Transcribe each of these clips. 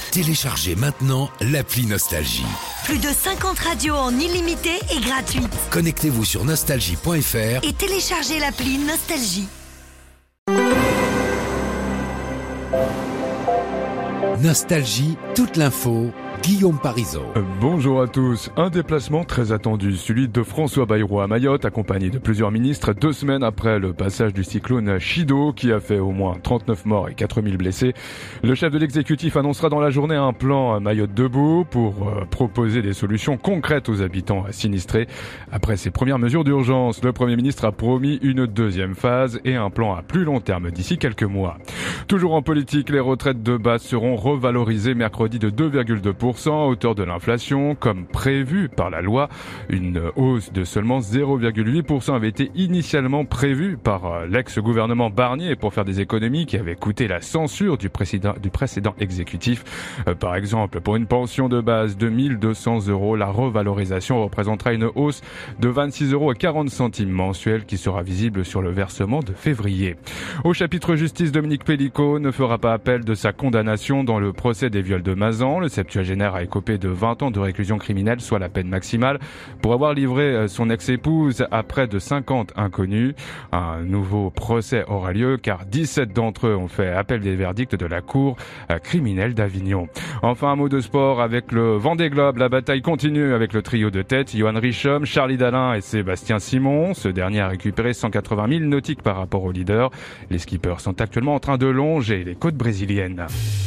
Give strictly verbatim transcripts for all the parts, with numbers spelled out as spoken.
Téléchargez maintenant l'appli Nostalgie. Plus de cinquante radios en illimité et gratuite. Connectez-vous sur nostalgie point f r et téléchargez l'appli Nostalgie. Nostalgie, toute l'info, Guillaume Parisot. Bonjour à tous. Un déplacement très attendu, celui de François Bayrou à Mayotte, accompagné de plusieurs ministres, deux semaines après le passage du cyclone Chido, qui a fait au moins trente-neuf morts et quatre mille blessés. Le chef de l'exécutif annoncera dans la journée un plan Mayotte debout pour euh, proposer des solutions concrètes aux habitants sinistrés. Après ces premières mesures d'urgence, le Premier ministre a promis une deuxième phase et un plan à plus long terme d'ici quelques mois. Toujours en politique, les retraites de base seront revalorisées mercredi de deux virgule deux pour cent à hauteur de l'inflation, comme prévu par la loi. Une hausse de seulement zéro virgule huit pour cent avait été initialement prévue par l'ex-gouvernement Barnier pour faire des économies qui avaient coûté la censure du précédent, du précédent exécutif. Euh, par exemple, pour une pension de base de mille deux cents euros, la revalorisation représentera une hausse de vingt-six euros et quarante centimes mensuels qui sera visible sur le versement de février. Au chapitre justice, Dominique Pellico ne fera pas appel de sa condamnation dans le procès des viols de Mazan. Le septuagénaire a écopé de vingt ans de réclusion criminelle, soit la peine maximale, pour avoir livré son ex-épouse à près de cinquante inconnus. Un nouveau procès aura lieu car dix-sept d'entre eux ont fait appel des verdicts de la cour criminelle d'Avignon. Enfin, un mot de sport avec le Vendée Globe. La bataille continue avec le trio de tête, Johan Richomme, Charlie Dalin et Sébastien Simon. Ce dernier a récupéré cent quatre-vingt mille nautiques par rapport au leader. Les skippers sont actuellement en train de longer les côtes brésiliennes.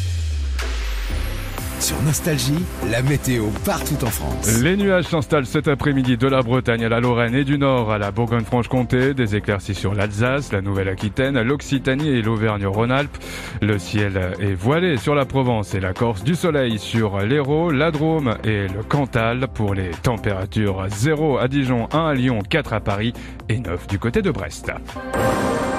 Sur Nostalgie, la météo partout en France. Les nuages s'installent cet après-midi de la Bretagne à la Lorraine et du Nord à la Bourgogne-Franche-Comté. Des éclaircies sur l'Alsace, la Nouvelle-Aquitaine, l'Occitanie et l'Auvergne-Rhône-Alpes. Le ciel est voilé sur la Provence et la Corse. Du soleil sur l'Hérault, la Drôme et le Cantal. Pour les températures, zéro à Dijon, un à Lyon, quatre à Paris et neuf du côté de Brest.